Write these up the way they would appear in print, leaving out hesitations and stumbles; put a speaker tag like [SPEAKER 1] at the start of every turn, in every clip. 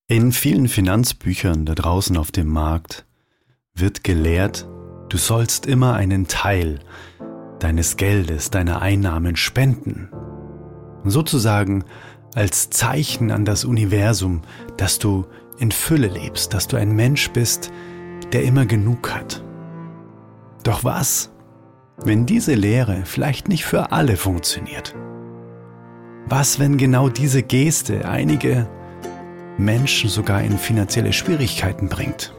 [SPEAKER 1] In vielen Finanzbüchern da draußen auf dem Markt wird gelehrt, du sollst immer einen Teil deines Geldes, deiner Einnahmen spenden. Sozusagen als Zeichen an das Universum, dass du in Fülle lebst, dass du ein Mensch bist, der immer genug hat. Doch was, wenn diese Lehre vielleicht nicht für alle funktioniert? Was, wenn genau diese Geste einige Menschen sogar in finanzielle Schwierigkeiten bringt?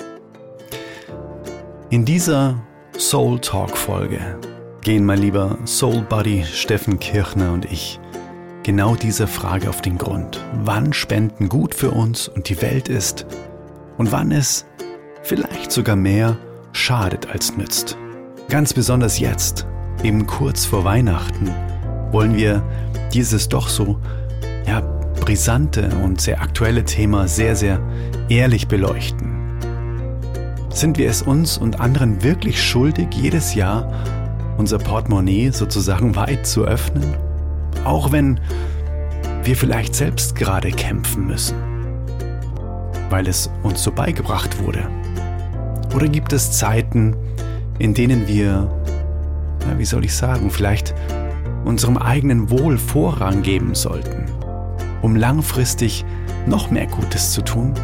[SPEAKER 1] In dieser Soul Talk Folge gehen mein lieber Soul Buddy Steffen Kirchner und ich genau dieser Frage auf den Grund. Wann Spenden gut für uns und die Welt ist und wann es vielleicht sogar mehr schadet als nützt. Ganz besonders jetzt, eben kurz vor Weihnachten, wollen wir dieses doch so brisante und sehr aktuelle Thema sehr, sehr ehrlich beleuchten. Sind wir es uns und anderen wirklich schuldig, jedes Jahr unser Portemonnaie sozusagen weit zu öffnen? Auch wenn wir vielleicht selbst gerade kämpfen müssen, weil es uns so beigebracht wurde. Oder gibt es Zeiten, in denen wir, vielleicht unserem eigenen Wohl Vorrang geben sollten, um langfristig noch mehr Gutes zu tun?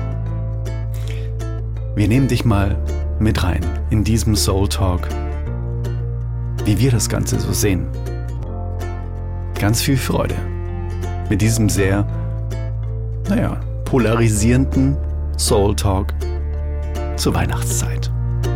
[SPEAKER 1] Wir nehmen dich mal mit rein in diesem Soul Talk, wie wir das Ganze so sehen. Ganz viel Freude mit diesem sehr, polarisierenden Soul Talk zur Weihnachtszeit.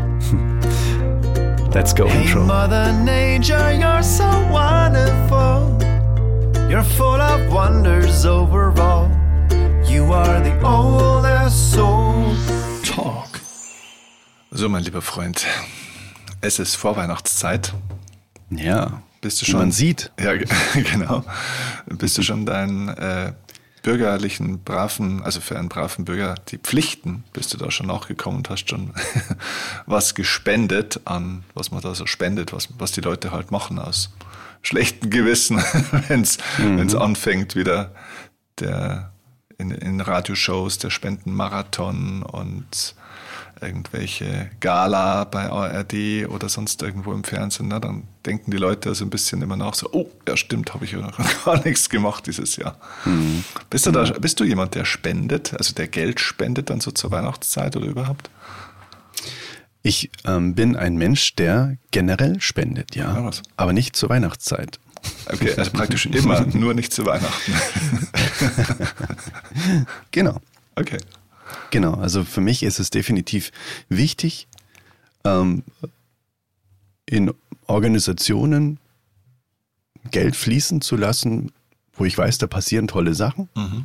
[SPEAKER 1] Let's go,
[SPEAKER 2] Hey
[SPEAKER 1] Intro.
[SPEAKER 2] Mother Nature, you're so wonderful. You're full of wonders overall. You are the oldest soul talk.
[SPEAKER 3] So, mein lieber Freund, es ist Vorweihnachtszeit.
[SPEAKER 1] Ja,
[SPEAKER 3] Bist du
[SPEAKER 1] wie
[SPEAKER 3] schon?
[SPEAKER 1] man sieht.
[SPEAKER 3] Ja, genau. Bist du schon deinen bürgerlichen, für einen braven Bürger, die Pflichten, bist du da schon nachgekommen und hast schon was gespendet an, was man da so spendet, was die Leute halt machen aus schlechtem Gewissen, wenn's anfängt wieder in Radioshows der Spendenmarathon und irgendwelche Gala bei ARD oder sonst irgendwo im Fernsehen, dann denken die Leute also ein bisschen immer nach so, oh, ja stimmt, habe ich ja noch gar nichts gemacht dieses Jahr. Mhm. Bist du jemand, der spendet, also der Geld spendet dann so zur Weihnachtszeit oder überhaupt?
[SPEAKER 1] Ich bin ein Mensch, der generell spendet, ja, aber nicht zur Weihnachtszeit.
[SPEAKER 3] Okay, also praktisch immer, nur nicht zu Weihnachten.
[SPEAKER 1] Genau.
[SPEAKER 3] Okay.
[SPEAKER 1] Genau, also für mich ist es definitiv wichtig, in Organisationen Geld fließen zu lassen, wo ich weiß, da passieren tolle Sachen. Mhm.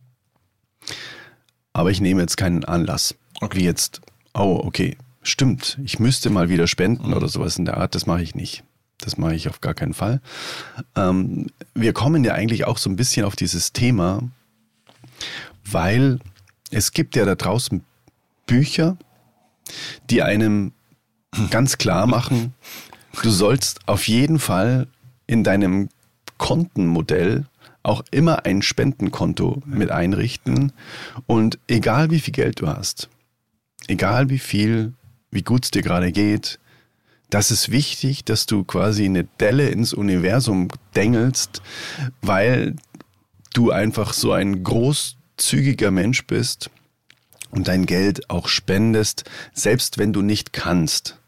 [SPEAKER 1] Aber ich nehme jetzt keinen Anlass, wie jetzt, stimmt, ich müsste mal wieder spenden oder sowas in der Art, das mache ich nicht. Das mache ich auf gar keinen Fall. Wir kommen ja eigentlich auch so ein bisschen auf dieses Thema, weil es gibt ja da draußen Bücher, die einem ganz klar machen, du sollst auf jeden Fall in deinem Kontenmodell auch immer ein Spendenkonto mit einrichten und egal wie viel Geld du hast, egal wie gut es dir gerade geht, das ist wichtig, dass du quasi eine Delle ins Universum dengelst, weil du einfach so ein großzügiger Mensch bist und dein Geld auch spendest, selbst wenn du nicht kannst.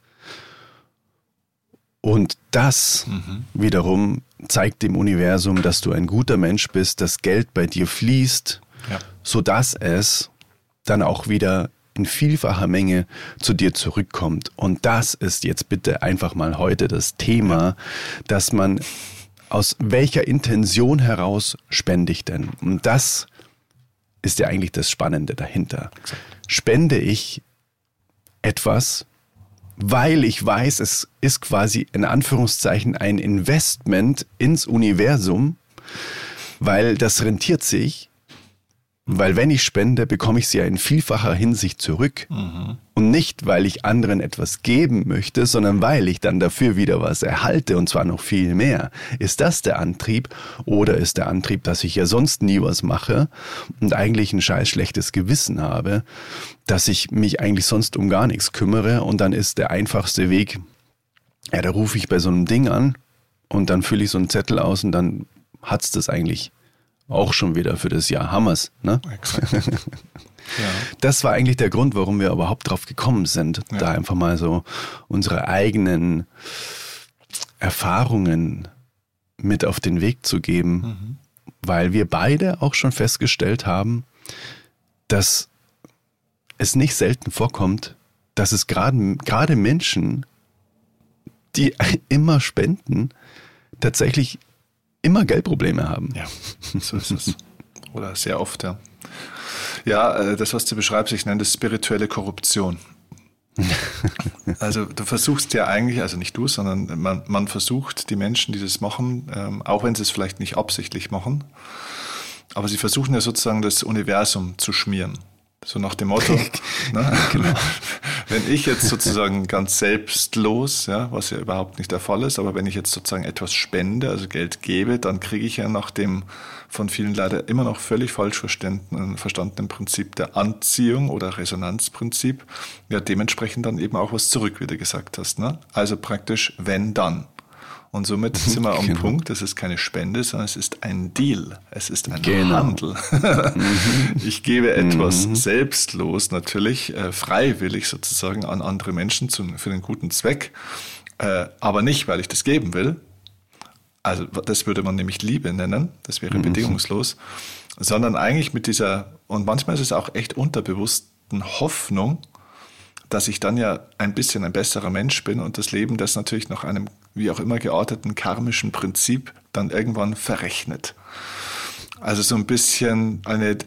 [SPEAKER 1] Und das wiederum zeigt dem Universum, dass du ein guter Mensch bist, dass Geld bei dir fließt, sodass es dann auch wieder in vielfacher Menge zu dir zurückkommt. Und das ist jetzt bitte einfach mal heute das Thema, dass man aus welcher Intention heraus spende ich denn? Und das ist ja eigentlich das Spannende dahinter. Spende ich etwas, weil ich weiß, es ist quasi in Anführungszeichen ein Investment ins Universum, weil das rentiert sich, Weil wenn ich spende, bekomme ich sie ja in vielfacher Hinsicht zurück. Und nicht, weil ich anderen etwas geben möchte, sondern weil ich dann dafür wieder was erhalte und zwar noch viel mehr. Ist das der Antrieb oder ist der Antrieb, dass ich ja sonst nie was mache und eigentlich ein scheiß schlechtes Gewissen habe, dass ich mich eigentlich sonst um gar nichts kümmere und dann ist der einfachste Weg, ja, da rufe ich bei so einem Ding an und dann fülle ich so einen Zettel aus und dann hat's das eigentlich auch schon wieder für das Jahr. Hammers, ne?
[SPEAKER 3] Exakt. Ja.
[SPEAKER 1] Das war eigentlich der Grund, warum wir überhaupt drauf gekommen sind, da einfach mal so unsere eigenen Erfahrungen mit auf den Weg zu geben, weil wir beide auch schon festgestellt haben, dass es nicht selten vorkommt, dass es gerade Menschen, die immer spenden, tatsächlich immer Geldprobleme haben.
[SPEAKER 3] Ja, so ist es. Oder sehr oft, ja. Ja, das, was du beschreibst, ich nenne das spirituelle Korruption. Also du versuchst ja eigentlich, also nicht du, sondern man versucht, die Menschen, die das machen, auch wenn sie es vielleicht nicht absichtlich machen, aber sie versuchen ja sozusagen das Universum zu schmieren. So nach dem Motto, ne?
[SPEAKER 1] Genau.
[SPEAKER 3] Wenn ich jetzt sozusagen ganz selbstlos, ja, was ja überhaupt nicht der Fall ist, aber wenn ich jetzt sozusagen etwas spende, also Geld gebe, dann kriege ich ja nach dem von vielen leider immer noch völlig falsch verstandenen Prinzip der Anziehung oder Resonanzprinzip, ja dementsprechend dann eben auch was zurück, wie du gesagt hast. Ne? Also praktisch wenn dann. Und somit sind wir am Punkt, es ist keine Spende, sondern es ist ein Deal, es ist ein Handel. Ich gebe etwas selbstlos natürlich, freiwillig sozusagen an andere Menschen für den guten Zweck, aber nicht, weil ich das geben will. Also das würde man nämlich Liebe nennen, das wäre bedingungslos, sondern eigentlich mit dieser, und manchmal ist es auch echt unterbewussten Hoffnung, dass ich dann ja ein bisschen ein besserer Mensch bin und das Leben das natürlich nach einem wie auch immer gearteten karmischen Prinzip dann irgendwann verrechnet. Also so ein bisschen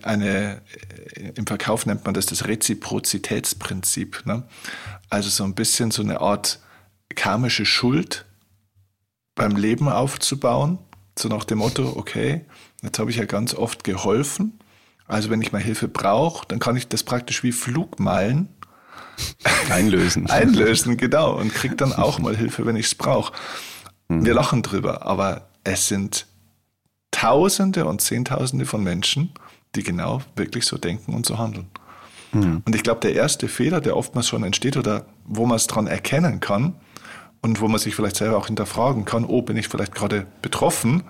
[SPEAKER 3] im Verkauf nennt man das Reziprozitätsprinzip. Ne? Also so ein bisschen so eine Art karmische Schuld beim Leben aufzubauen, so nach dem Motto, okay, jetzt habe ich ja ganz oft geholfen, also wenn ich mal Hilfe brauche, dann kann ich das praktisch wie Flugmeilen einlösen, genau, und krieg dann auch mal Hilfe, wenn ich es brauche. Wir lachen drüber, aber es sind Tausende und Zehntausende von Menschen, die genau wirklich so denken und so handeln. Und ich glaube, der erste Fehler, der oftmals schon entsteht oder wo man es dran erkennen kann und wo man sich vielleicht selber auch hinterfragen kann, oh, bin ich vielleicht gerade betroffen,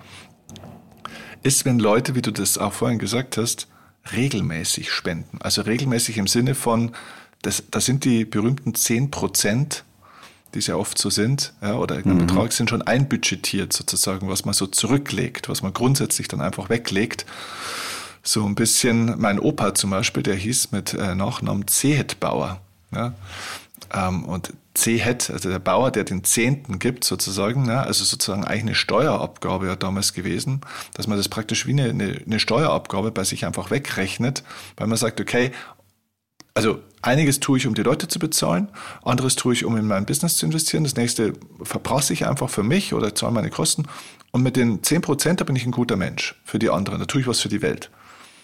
[SPEAKER 3] ist, wenn Leute, wie du das auch vorhin gesagt hast, regelmäßig spenden. Also regelmäßig im Sinne von, das sind die berühmten 10%, die es ja oft so sind, ja, oder irgendein Betrag, sind schon einbudgetiert sozusagen, was man so zurücklegt, was man grundsätzlich dann einfach weglegt. So ein bisschen, mein Opa zum Beispiel, der hieß mit Nachnamen Zehetbauer. Ja, und Zehet, also der Bauer, der den Zehnten gibt sozusagen, ja, also sozusagen eigentlich eine Steuerabgabe ja damals gewesen, dass man das praktisch wie eine Steuerabgabe bei sich einfach wegrechnet, weil man sagt, okay, also einiges tue ich, um die Leute zu bezahlen, anderes tue ich, um in mein Business zu investieren, das nächste verprasse ich einfach für mich oder zahle meine Kosten und mit den 10%, da bin ich ein guter Mensch für die anderen, da tue ich was für die Welt.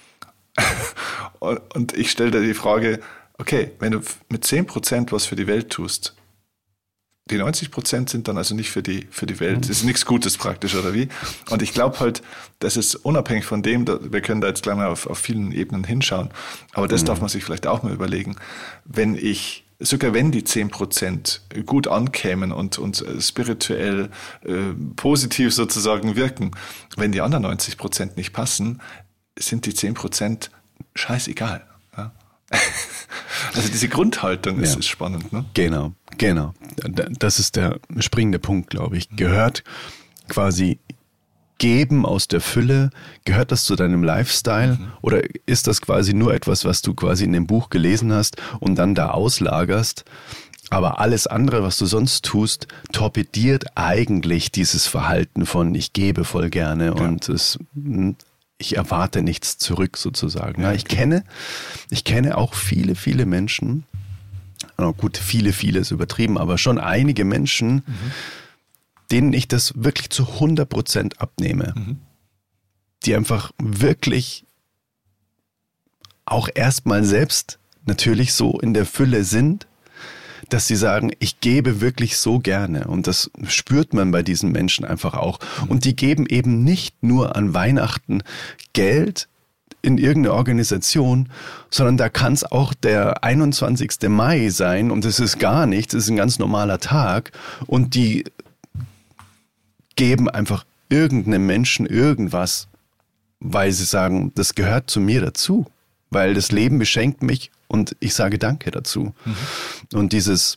[SPEAKER 3] Und ich stelle da die Frage, okay, wenn du mit 10% was für die Welt tust, die 90% sind dann also nicht für die Welt, das ist nichts Gutes praktisch, oder wie? Und ich glaube halt, das ist unabhängig von dem, wir können da jetzt gleich mal auf vielen Ebenen hinschauen, aber das darf man sich vielleicht auch mal überlegen, sogar wenn die 10% gut ankämen und spirituell positiv sozusagen wirken, wenn die anderen 90% nicht passen, sind die 10% scheißegal. Ja? Also diese Grundhaltung ist spannend. Ne?
[SPEAKER 1] Genau. Das ist der springende Punkt, glaube ich. Gehört quasi Geben aus der Fülle, gehört das zu deinem Lifestyle oder ist das quasi nur etwas, was du quasi in dem Buch gelesen hast und dann da auslagerst? Aber alles andere, was du sonst tust, torpediert eigentlich dieses Verhalten von ich gebe voll gerne und ich erwarte nichts zurück sozusagen. Ja, ich kenne auch viele, viele Menschen, gut, viele ist übertrieben, aber schon einige Menschen, denen ich das wirklich zu 100% abnehme. Die einfach wirklich auch erstmal selbst natürlich so in der Fülle sind, dass sie sagen, ich gebe wirklich so gerne. Und das spürt man bei diesen Menschen einfach auch. Und die geben eben nicht nur an Weihnachten Geld in irgendeine Organisation, sondern da kann es auch der 21. Mai sein und es ist gar nichts, es ist ein ganz normaler Tag und die geben einfach irgendeinem Menschen irgendwas, weil sie sagen, das gehört zu mir dazu, weil das Leben beschenkt mich und ich sage Danke dazu. Und dieses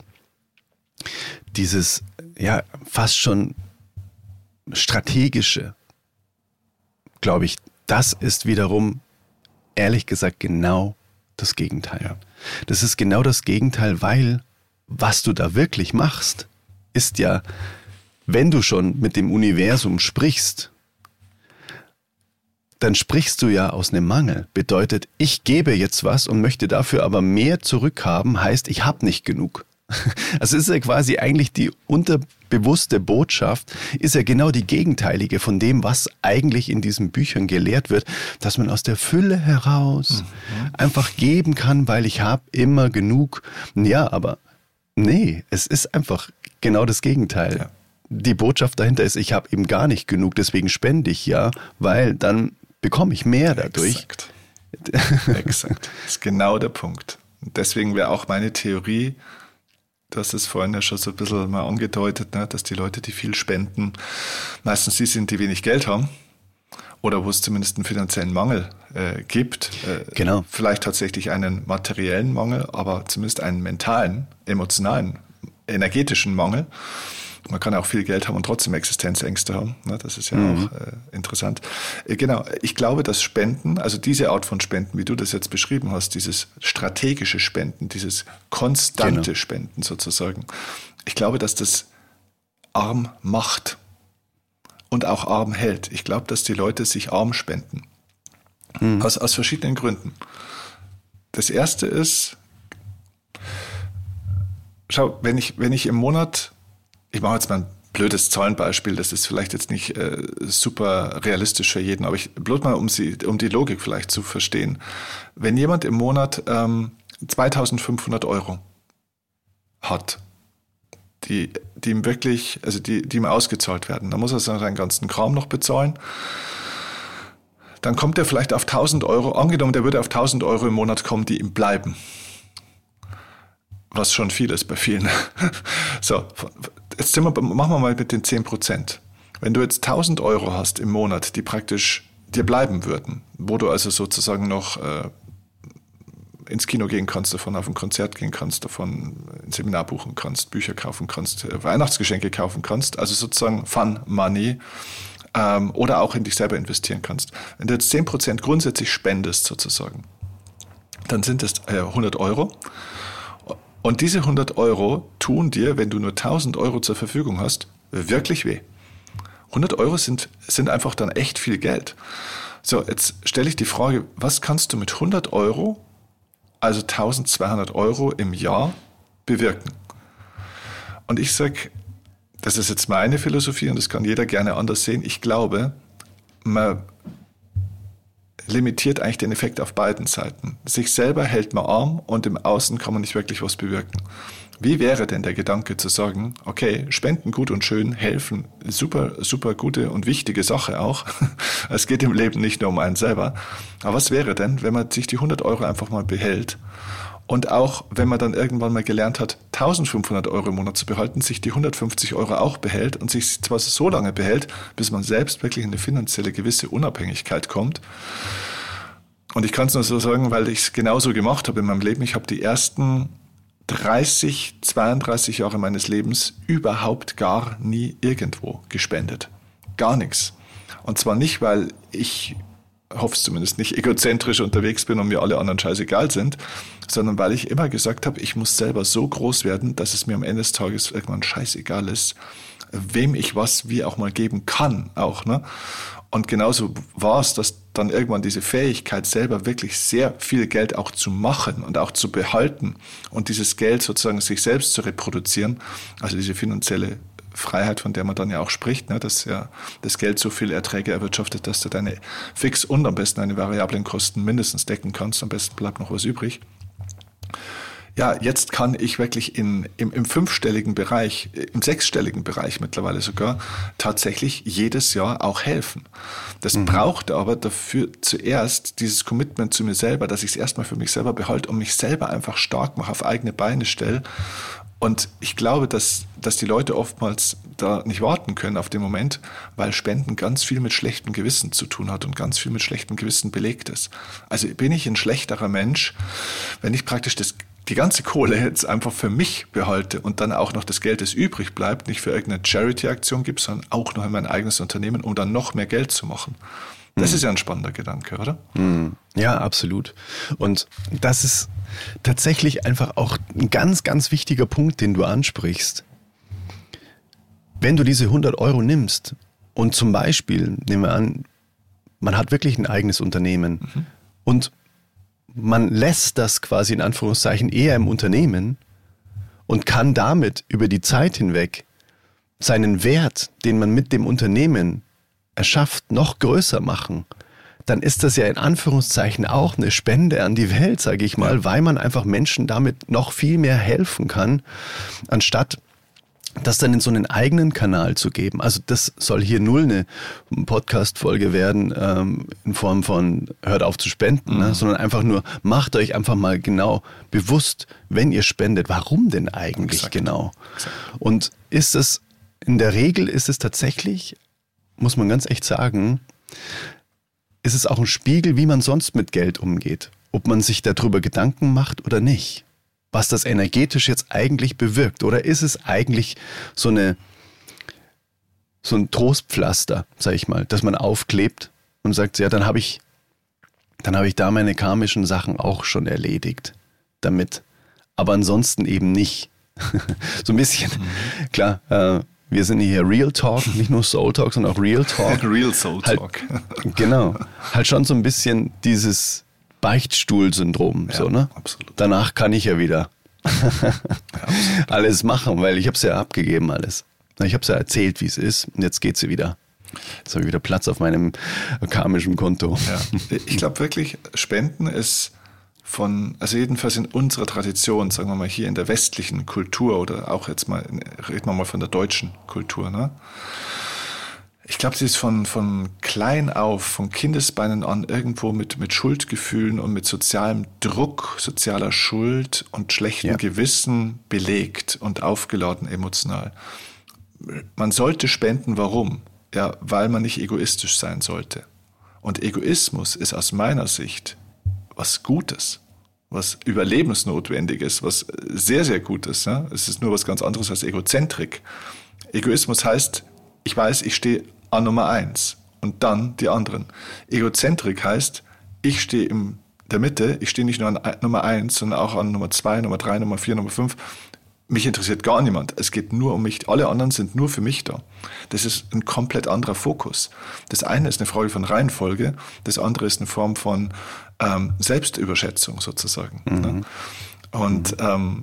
[SPEAKER 1] ja fast schon strategische, glaube ich, das ist wiederum, ehrlich gesagt, genau das Gegenteil. Ja. Das ist genau das Gegenteil, weil was du da wirklich machst, ist ja, wenn du schon mit dem Universum sprichst, dann sprichst du ja aus einem Mangel. Bedeutet, ich gebe jetzt was und möchte dafür aber mehr zurückhaben, heißt, ich habe nicht genug. Also ist ja quasi eigentlich die unterbewusste Botschaft, ist ja genau die gegenteilige von dem, was eigentlich in diesen Büchern gelehrt wird, dass man aus der Fülle heraus einfach geben kann, weil ich habe immer genug. Ja, aber nee, es ist einfach genau das Gegenteil. Ja. Die Botschaft dahinter ist, ich habe eben gar nicht genug, deswegen spende ich ja, weil dann bekomme ich mehr dadurch.
[SPEAKER 3] Exakt. Das ist genau der Punkt. Und deswegen wäre auch meine Theorie, du hast es vorhin ja schon so ein bisschen mal angedeutet, ne, dass die Leute, die viel spenden, meistens die sind, die wenig Geld haben oder wo es zumindest einen finanziellen Mangel gibt.
[SPEAKER 1] Genau.
[SPEAKER 3] Vielleicht tatsächlich einen materiellen Mangel, aber zumindest einen mentalen, emotionalen, energetischen Mangel. Man kann auch viel Geld haben und trotzdem Existenzängste haben. Das ist ja auch interessant. Genau, ich glaube, dass Spenden, also diese Art von Spenden, wie du das jetzt beschrieben hast, dieses strategische Spenden, dieses konstante Spenden sozusagen, ich glaube, dass das arm macht und auch arm hält. Ich glaube, dass die Leute sich arm spenden. Aus verschiedenen Gründen. Das erste ist, schau, wenn ich im Monat, ich mache jetzt mal ein blödes Zahlenbeispiel, das ist vielleicht jetzt nicht super realistisch für jeden, aber bloß mal, um die Logik vielleicht zu verstehen. Wenn jemand im Monat 2.500 Euro hat, die ihm wirklich, also die ihm ausgezahlt werden, dann muss er seinen ganzen Kram noch bezahlen. Dann kommt er vielleicht auf 1.000 Euro, angenommen, der würde auf 1.000 Euro im Monat kommen, die ihm bleiben. Was schon viel ist bei vielen. So, jetzt machen wir mal mit den 10%. Wenn du jetzt 1.000 Euro hast im Monat, die praktisch dir bleiben würden, wo du also sozusagen noch ins Kino gehen kannst, davon auf ein Konzert gehen kannst, davon ein Seminar buchen kannst, Bücher kaufen kannst, Weihnachtsgeschenke kaufen kannst, also sozusagen Fun Money, oder auch in dich selber investieren kannst. Wenn du jetzt 10% grundsätzlich spendest sozusagen, dann sind es 100 Euro. Und diese 100 Euro tun dir, wenn du nur 1.000 Euro zur Verfügung hast, wirklich weh. 100 Euro sind einfach dann echt viel Geld. So, jetzt stelle ich die Frage, was kannst du mit 100 Euro, also 1.200 Euro im Jahr, bewirken? Und ich sage, das ist jetzt meine Philosophie und das kann jeder gerne anders sehen. Ich glaube, man limitiert eigentlich den Effekt auf beiden Seiten. Sich selber hält man arm und im Außen kann man nicht wirklich was bewirken. Wie wäre denn der Gedanke zu sagen, okay, Spenden gut und schön, helfen, super, super gute und wichtige Sache auch. Es geht im Leben nicht nur um einen selber. Aber was wäre denn, wenn man sich die 100 Euro einfach mal behält und auch, wenn man dann irgendwann mal gelernt hat, 1.500 Euro im Monat zu behalten, sich die 150 Euro auch behält und sich zwar so lange behält, bis man selbst wirklich in eine finanzielle gewisse Unabhängigkeit kommt. Und ich kann es nur so sagen, weil ich es genauso gemacht habe in meinem Leben. Ich habe die ersten 32 Jahre meines Lebens überhaupt gar nie irgendwo gespendet. Gar nichts. Und zwar nicht, weil ich, hoffe es zumindest nicht, egozentrisch unterwegs bin und mir alle anderen scheißegal sind, sondern weil ich immer gesagt habe, ich muss selber so groß werden, dass es mir am Ende des Tages irgendwann scheißegal ist, wem ich was wie auch mal geben kann auch, ne? Und genauso war es, dass dann irgendwann diese Fähigkeit selber wirklich sehr viel Geld auch zu machen und auch zu behalten und dieses Geld sozusagen sich selbst zu reproduzieren, also diese finanzielle Freiheit, von der man dann ja auch spricht, ne, dass ja das Geld so viel Erträge erwirtschaftet, dass du deine Fix- und am besten deine variablen Kosten mindestens decken kannst. Am besten bleibt noch was übrig. Ja, jetzt kann ich wirklich im fünfstelligen Bereich, im sechsstelligen Bereich mittlerweile sogar, tatsächlich jedes Jahr auch helfen. Das braucht aber dafür zuerst dieses Commitment zu mir selber, dass ich es erstmal für mich selber behalte und mich selber einfach stark mache, auf eigene Beine stelle. Und ich glaube, dass die Leute oftmals da nicht warten können auf den Moment, weil Spenden ganz viel mit schlechtem Gewissen zu tun hat und ganz viel mit schlechtem Gewissen belegt ist. Also bin ich ein schlechterer Mensch, wenn ich praktisch die ganze Kohle jetzt einfach für mich behalte und dann auch noch das Geld, das übrig bleibt, nicht für irgendeine Charity-Aktion gibt, sondern auch noch in mein eigenes Unternehmen, um dann noch mehr Geld zu machen. Das ist ja ein spannender Gedanke, oder?
[SPEAKER 1] Ja, absolut. Und das ist tatsächlich einfach auch ein ganz, ganz wichtiger Punkt, den du ansprichst. Wenn du diese 100 Euro nimmst und zum Beispiel, nehmen wir an, man hat wirklich ein eigenes Unternehmen und man lässt das quasi in Anführungszeichen eher im Unternehmen und kann damit über die Zeit hinweg seinen Wert, den man mit dem Unternehmen erschafft, noch größer machen, dann ist das ja in Anführungszeichen auch eine Spende an die Welt, sage ich mal, weil man einfach Menschen damit noch viel mehr helfen kann, anstatt das dann in so einen eigenen Kanal zu geben. Also das soll hier null eine Podcast-Folge werden in Form von hört auf zu spenden, ne? Sondern einfach nur macht euch einfach mal genau bewusst, wenn ihr spendet, warum denn eigentlich genau? Exakt. Und in der Regel ist es tatsächlich, muss man ganz echt sagen, ist es auch ein Spiegel, wie man sonst mit Geld umgeht. Ob man sich darüber Gedanken macht oder nicht. Was das energetisch jetzt eigentlich bewirkt. Oder ist es eigentlich so ein Trostpflaster, sag ich mal, dass man aufklebt und sagt, ja, dann habe ich da meine karmischen Sachen auch schon erledigt damit. Aber ansonsten eben nicht. So ein bisschen, klar, wir sind hier Real Talk, nicht nur Soul Talk, sondern auch Real Talk.
[SPEAKER 3] Real Soul Talk.
[SPEAKER 1] Halt, genau. Halt schon so ein bisschen dieses Beichtstuhl-Syndrom. Ja, so, ne?
[SPEAKER 3] Absolut.
[SPEAKER 1] Danach kann ich ja wieder alles machen, weil ich habe es ja abgegeben alles. Ich habe es ja erzählt, wie es ist und jetzt geht sie wieder. Jetzt habe ich wieder Platz auf meinem karmischen Konto. Ja.
[SPEAKER 3] Ich glaube wirklich, Spenden ist also jedenfalls in unserer Tradition, sagen wir mal hier in der westlichen Kultur oder auch jetzt mal, reden wir mal von der deutschen Kultur, ne? Ich glaube, sie ist von klein auf, von Kindesbeinen an irgendwo mit Schuldgefühlen und mit sozialem Druck, sozialer Schuld und schlechtem Gewissen belegt und aufgeladen emotional. Man sollte spenden, warum? Ja, weil man nicht egoistisch sein sollte. Und Egoismus ist aus meiner Sicht was Gutes, was Überlebensnotwendiges, was sehr, sehr Gutes. Ne? Es ist nur was ganz anderes als Egozentrik. Egoismus heißt, ich weiß, ich stehe an Nummer 1 und dann die anderen. Egozentrik heißt, ich stehe in der Mitte, ich stehe nicht nur an Nummer 1, sondern auch an Nummer 2, Nummer 3, Nummer 4, Nummer 5. Mich interessiert gar niemand. Es geht nur um mich. Alle anderen sind nur für mich da. Das ist ein komplett anderer Fokus. Das eine ist eine Frage von Reihenfolge, das andere ist eine Form von Selbstüberschätzung sozusagen. Ne? Und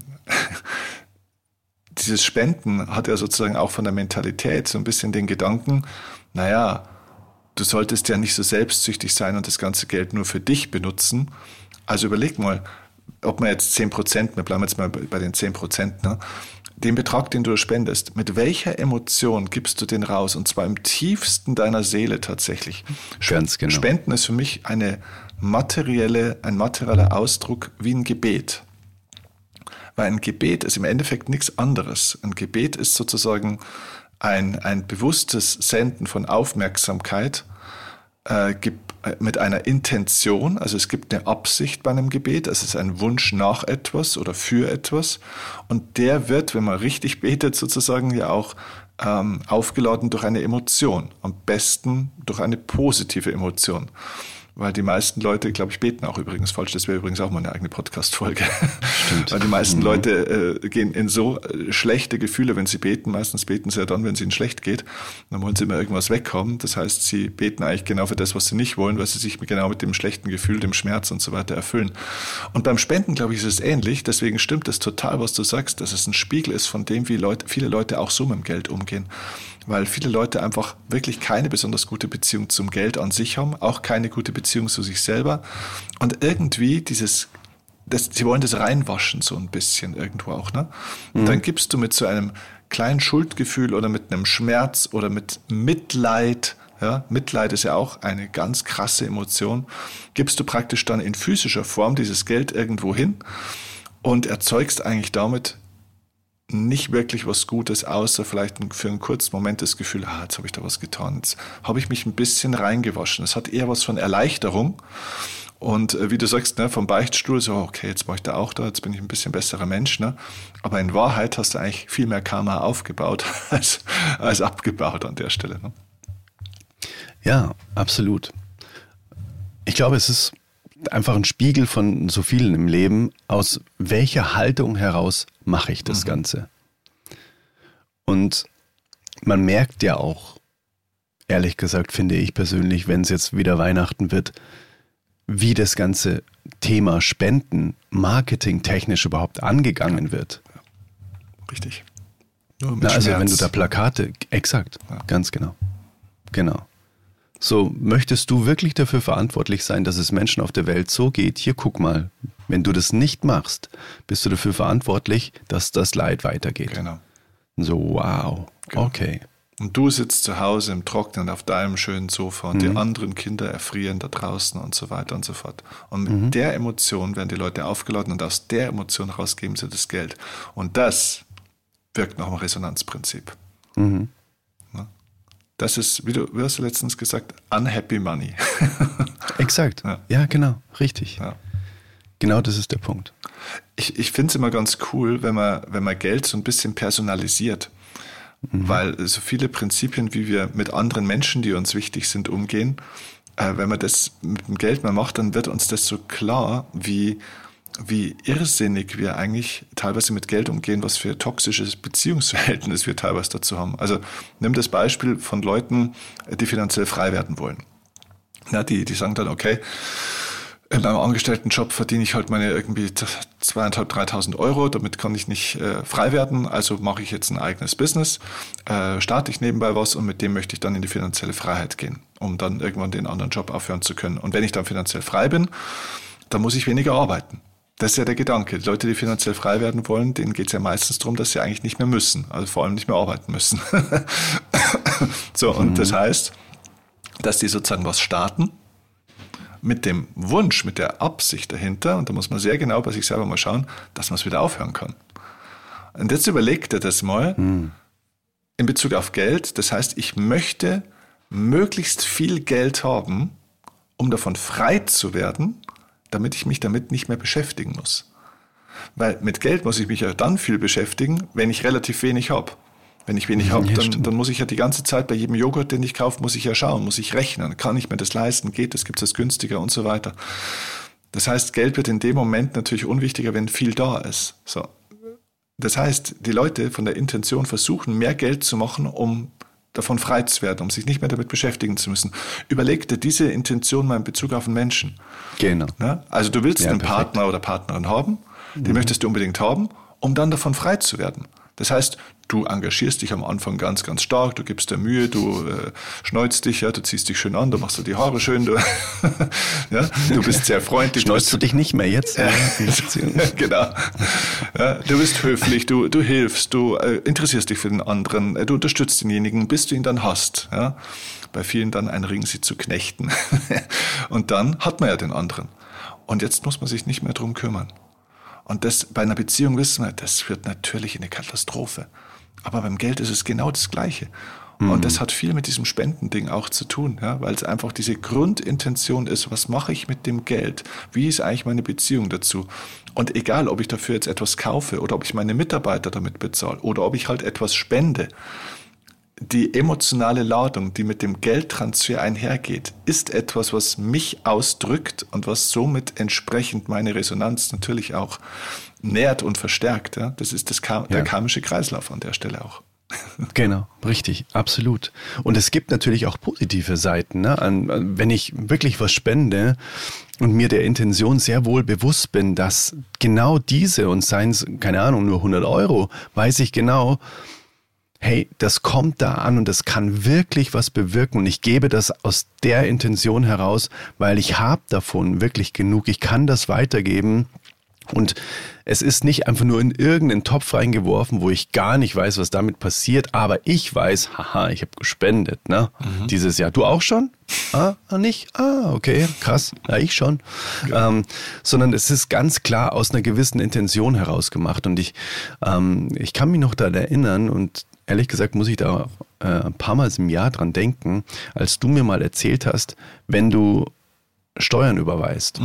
[SPEAKER 3] dieses Spenden hat ja sozusagen auch von der Mentalität so ein bisschen den Gedanken, naja, du solltest ja nicht so selbstsüchtig sein und das ganze Geld nur für dich benutzen. Also überleg mal, ob man jetzt 10%, wir bleiben jetzt mal bei den 10%, ne, den Betrag, den du spendest, mit welcher Emotion gibst du den raus? Und zwar im tiefsten deiner Seele tatsächlich.
[SPEAKER 1] Ganz genau.
[SPEAKER 3] Spenden ist für mich ein materieller Ausdruck wie ein Gebet. Weil ein Gebet ist im Endeffekt nichts anderes. Ein Gebet ist sozusagen ein bewusstes Senden von Aufmerksamkeit mit einer Intention. Also es gibt eine Absicht bei einem Gebet. Es ist ein Wunsch nach etwas oder für etwas. Und der wird, wenn man richtig betet, sozusagen ja auch aufgeladen durch eine Emotion. Am besten durch eine positive Emotion. Weil die meisten Leute, glaube ich, beten auch übrigens falsch. Das wäre übrigens auch mal eine eigene Podcast-Folge.
[SPEAKER 1] Stimmt.
[SPEAKER 3] Weil die meisten Leute gehen in so schlechte Gefühle, wenn sie beten. Meistens beten sie ja dann, wenn es ihnen schlecht geht. Dann wollen sie immer irgendwas weghaben. Das heißt, sie beten eigentlich genau für das, was sie nicht wollen, weil sie sich genau mit dem schlechten Gefühl, dem Schmerz und so weiter erfüllen. Und beim Spenden, glaube ich, ist es ähnlich. Deswegen stimmt es total, was du sagst, dass es ein Spiegel ist von dem, wie viele Leute auch so mit dem Geld umgehen. Weil viele Leute einfach wirklich keine besonders gute Beziehung zum Geld an sich haben, auch keine gute Beziehung zu sich selber und irgendwie sie wollen das reinwaschen so ein bisschen irgendwo auch, ne? Und dann gibst du mit so einem kleinen Schuldgefühl oder mit einem Schmerz oder mit Mitleid, ja, Mitleid ist ja auch eine ganz krasse Emotion, gibst du praktisch dann in physischer Form dieses Geld irgendwo hin und erzeugst eigentlich damit nicht wirklich was Gutes, außer vielleicht für einen kurzen Moment das Gefühl, jetzt habe ich da was getan, jetzt habe ich mich ein bisschen reingewaschen. Es hat eher was von Erleichterung und wie du sagst, ne, vom Beichtstuhl, so okay, jetzt mache ich da auch da, jetzt bin ich ein bisschen besserer Mensch, ne? Aber in Wahrheit hast du eigentlich viel mehr Karma aufgebaut als abgebaut an der Stelle. Ne?
[SPEAKER 1] Ja, absolut. Ich glaube, es ist einfach ein Spiegel von so vielen im Leben, aus welcher Haltung heraus mache ich das Ganze. Und man merkt ja auch, ehrlich gesagt, finde ich persönlich, wenn es jetzt wieder Weihnachten wird, wie das ganze Thema Spenden marketingtechnisch überhaupt angegangen wird.
[SPEAKER 3] Richtig.
[SPEAKER 1] Also wenn du da Plakate, exakt, ganz genau. Genau. So, möchtest du wirklich dafür verantwortlich sein, dass es Menschen auf der Welt so geht? Hier, guck mal, wenn du das nicht machst, bist du dafür verantwortlich, dass das Leid weitergeht.
[SPEAKER 3] Genau.
[SPEAKER 1] So, wow, genau. Okay.
[SPEAKER 3] Und du sitzt zu Hause im Trockenen auf deinem schönen Sofa und die anderen Kinder erfrieren da draußen und so weiter und so fort. Und mit der Emotion werden die Leute aufgeladen und aus der Emotion raus geben sie das Geld. Und das wirkt nach dem Resonanzprinzip. Das ist, wie du hast letztens gesagt, unhappy money.
[SPEAKER 1] Exakt. Ja, genau, richtig.
[SPEAKER 3] Ja.
[SPEAKER 1] Genau das ist der Punkt.
[SPEAKER 3] Ich finde es immer ganz cool, wenn man Geld so ein bisschen personalisiert. Weil so viele Prinzipien, wie wir mit anderen Menschen, die uns wichtig sind, umgehen, wenn man das mit dem Geld mal macht, dann wird uns das so klar, wie irrsinnig wir eigentlich teilweise mit Geld umgehen, was für toxisches Beziehungsverhältnis wir teilweise dazu haben. Also nimm das Beispiel von Leuten, die finanziell frei werden wollen. Ja, die sagen dann, okay, in einem Angestelltenjob verdiene ich halt meine irgendwie 2.500, 3.000 Euro, damit kann ich nicht frei werden, also mache ich jetzt ein eigenes Business, starte ich nebenbei was und mit dem möchte ich dann in die finanzielle Freiheit gehen, um dann irgendwann den anderen Job aufhören zu können. Und wenn ich dann finanziell frei bin, dann muss ich weniger arbeiten. Das ist ja der Gedanke. Die Leute, die finanziell frei werden wollen, denen geht es ja meistens darum, dass sie eigentlich nicht mehr müssen, also vor allem nicht mehr arbeiten müssen. So, und das heißt, dass die sozusagen was starten, mit dem Wunsch, mit der Absicht dahinter, und da muss man sehr genau bei sich selber mal schauen, dass man es wieder aufhören kann. Und jetzt überlegt er das mal in Bezug auf Geld. Das heißt, ich möchte möglichst viel Geld haben, um davon frei zu werden, damit ich mich damit nicht mehr beschäftigen muss. Weil mit Geld muss ich mich ja dann viel beschäftigen, wenn ich relativ wenig habe. Wenn ich wenig habe, dann muss ich ja die ganze Zeit bei jedem Joghurt, den ich kaufe, muss ich ja schauen, muss ich rechnen. Kann ich mir das leisten? Geht das? Gibt es das günstiger und so weiter? Das heißt, Geld wird in dem Moment natürlich unwichtiger, wenn viel da ist. So. Das heißt, die Leute von der Intention versuchen, mehr Geld zu machen, um davon frei zu werden, um sich nicht mehr damit beschäftigen zu müssen. Überleg dir diese Intention mal in Bezug auf einen Menschen.
[SPEAKER 1] Genau.
[SPEAKER 3] Ja? Also du willst einen Partner oder Partnerin haben, den möchtest du unbedingt haben, um dann davon frei zu werden. Das heißt, du engagierst dich am Anfang ganz, ganz stark, du gibst dir Mühe, du schneuzt dich, ja, du ziehst dich schön an, du machst dir die Haare schön, ja, du bist sehr freundlich.
[SPEAKER 1] Schneuzt du dich nicht mehr jetzt?
[SPEAKER 3] Genau. Ja, du bist höflich, du hilfst, du interessierst dich für den anderen, du unterstützt denjenigen, bis du ihn dann hast. Ja. Bei vielen dann ein Ring, sie zu knechten. Und dann hat man ja den anderen. Und jetzt muss man sich nicht mehr drum kümmern. Und das bei einer Beziehung wissen wir, das führt natürlich in eine Katastrophe. Aber beim Geld ist es genau das Gleiche. Und das hat viel mit diesem Spendending auch zu tun, ja, weil es einfach diese Grundintention ist, was mache ich mit dem Geld? Wie ist eigentlich meine Beziehung dazu? Und egal, ob ich dafür jetzt etwas kaufe oder ob ich meine Mitarbeiter damit bezahle oder ob ich halt etwas spende, die emotionale Ladung, die mit dem Geldtransfer einhergeht, ist etwas, was mich ausdrückt und was somit entsprechend meine Resonanz natürlich auch nährt und verstärkt. Ja? Das ist der karmische Kreislauf an der Stelle auch.
[SPEAKER 1] Genau, richtig, absolut. Und es gibt natürlich auch positive Seiten. Ne? Wenn ich wirklich was spende und mir der Intention sehr wohl bewusst bin, dass genau diese, und seien es, keine Ahnung, nur 100 Euro, weiß ich genau, hey, das kommt da an und das kann wirklich was bewirken und ich gebe das aus der Intention heraus, weil ich habe davon wirklich genug, ich kann das weitergeben und es ist nicht einfach nur in irgendeinen Topf reingeworfen, wo ich gar nicht weiß, was damit passiert, aber ich weiß, haha, ich habe gespendet, ne? Dieses Jahr. Du auch schon? Nicht? Okay, krass. Ja, ich schon. Ja. Sondern es ist ganz klar aus einer gewissen Intention heraus gemacht und ich kann mich noch daran erinnern und ehrlich gesagt muss ich da ein paar Mal im Jahr dran denken, als du mir mal erzählt hast, wenn du Steuern überweist,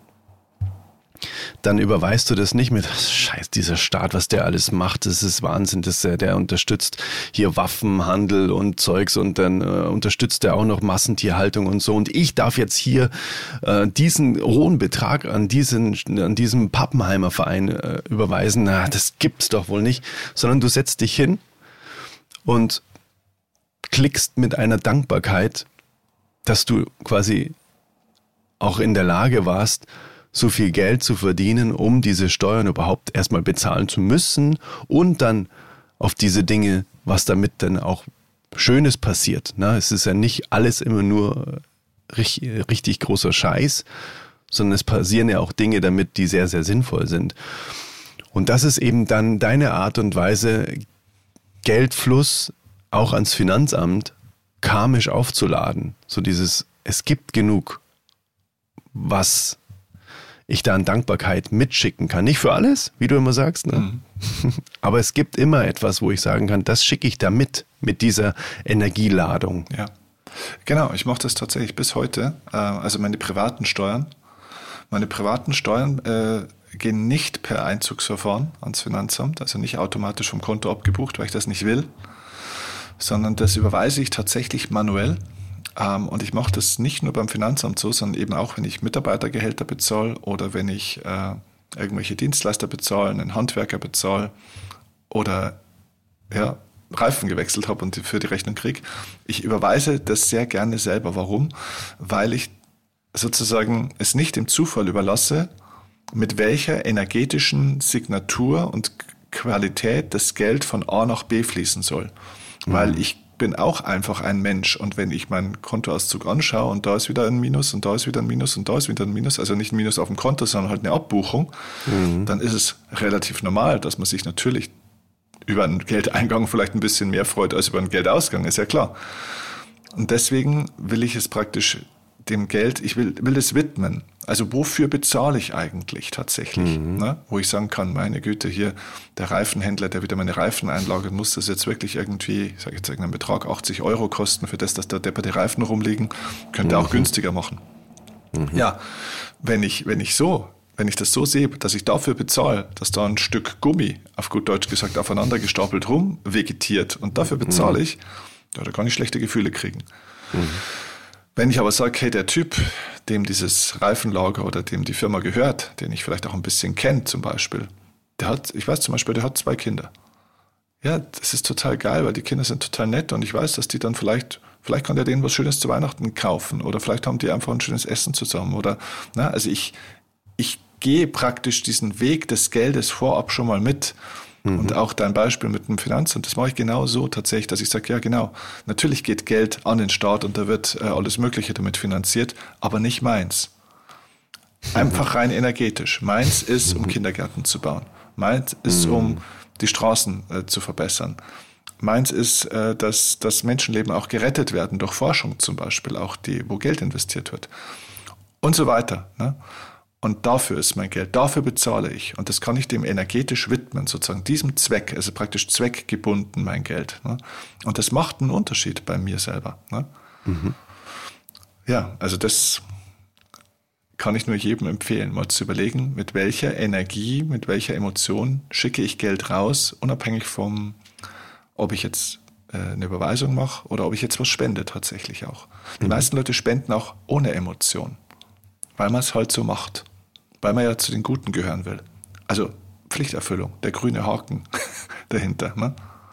[SPEAKER 1] dann überweist du das nicht mit, scheiß dieser Staat, was der alles macht, das ist Wahnsinn, der unterstützt hier Waffenhandel und Zeugs und dann unterstützt er auch noch Massentierhaltung und so und ich darf jetzt hier diesen hohen Betrag an diesem Pappenheimer Verein überweisen, na, das gibt's doch wohl nicht, sondern du setzt dich hin und klickst mit einer Dankbarkeit, dass du quasi auch in der Lage warst, so viel Geld zu verdienen, um diese Steuern überhaupt erstmal bezahlen zu müssen und dann auf diese Dinge, was damit dann auch Schönes passiert. Na, es ist ja nicht alles immer nur richtig großer Scheiß, sondern es passieren ja auch Dinge damit, die sehr, sehr sinnvoll sind. Und das ist eben dann deine Art und Weise, Geldfluss auch ans Finanzamt karmisch aufzuladen. So dieses, es gibt genug, was ich da an Dankbarkeit mitschicken kann. Nicht für alles, wie du immer sagst, ne? Aber es gibt immer etwas, wo ich sagen kann, das schicke ich da mit dieser Energieladung.
[SPEAKER 3] Ja, genau. Ich mache das tatsächlich bis heute. Also meine privaten Steuern gehen nicht per Einzugsverfahren ans Finanzamt, also nicht automatisch vom Konto abgebucht, weil ich das nicht will, sondern das überweise ich tatsächlich manuell. Und ich mache das nicht nur beim Finanzamt so, sondern eben auch, wenn ich Mitarbeitergehälter bezahle oder wenn ich irgendwelche Dienstleister bezahle, einen Handwerker bezahle oder Reifen gewechselt habe und für die Rechnung kriege. Ich überweise das sehr gerne selber. Warum? Weil ich sozusagen es nicht dem Zufall überlasse, mit welcher energetischen Signatur und Qualität das Geld von A nach B fließen soll. Weil ich bin auch einfach ein Mensch und wenn ich meinen Kontoauszug anschaue und da ist wieder ein Minus und da ist wieder ein Minus und da ist wieder ein Minus, also nicht ein Minus auf dem Konto, sondern halt eine Abbuchung, dann ist es relativ normal, dass man sich natürlich über einen Geldeingang vielleicht ein bisschen mehr freut als über einen Geldausgang, ist ja klar. Und deswegen will ich es praktisch dem Geld, ich will das widmen. Also wofür bezahle ich eigentlich tatsächlich? Ne? Wo ich sagen kann, meine Güte, hier der Reifenhändler, der wieder meine Reifen einlagert, muss das jetzt wirklich irgendwie, ich sage jetzt irgendeinen Betrag, 80 Euro kosten, für das, dass da depperte Reifen rumliegen, könnte auch günstiger machen. Ja, wenn ich das so sehe, dass ich dafür bezahle, dass da ein Stück Gummi, auf gut Deutsch gesagt, aufeinander gestapelt rum vegetiert und dafür bezahle ich, da kann ich schlechte Gefühle kriegen. Wenn ich aber sage, hey, der Typ, dem dieses Reifenlager oder dem die Firma gehört, den ich vielleicht auch ein bisschen kenne zum Beispiel, der hat 2 Kinder. Ja, das ist total geil, weil die Kinder sind total nett und ich weiß, dass die dann vielleicht kann der denen was Schönes zu Weihnachten kaufen oder vielleicht haben die einfach ein schönes Essen zusammen oder, also ich gehe praktisch diesen Weg des Geldes vorab schon mal mit. Und auch dein Beispiel mit dem Finanzamt, das mache ich genau so tatsächlich, dass ich sage, ja genau, natürlich geht Geld an den Staat und da wird alles Mögliche damit finanziert, aber nicht meins. Einfach rein energetisch. Meins ist, um Kindergärten zu bauen. Meins ist, um die Straßen zu verbessern. Meins ist, dass Menschenleben auch gerettet werden durch Forschung zum Beispiel, auch wo Geld investiert wird. Und so weiter, ne? Und dafür ist mein Geld, dafür bezahle ich. Und das kann ich dem energetisch widmen, sozusagen diesem Zweck, also praktisch zweckgebunden mein Geld. Ne? Und das macht einen Unterschied bei mir selber. Ne? Ja, also das kann ich nur jedem empfehlen, mal zu überlegen, mit welcher Energie, mit welcher Emotion schicke ich Geld raus, unabhängig vom, ob ich jetzt eine Überweisung mache oder ob ich jetzt was spende tatsächlich auch. Die meisten Leute spenden auch ohne Emotion, weil man es halt so macht, weil man ja zu den Guten gehören will. Also Pflichterfüllung, der grüne Haken dahinter. Ne?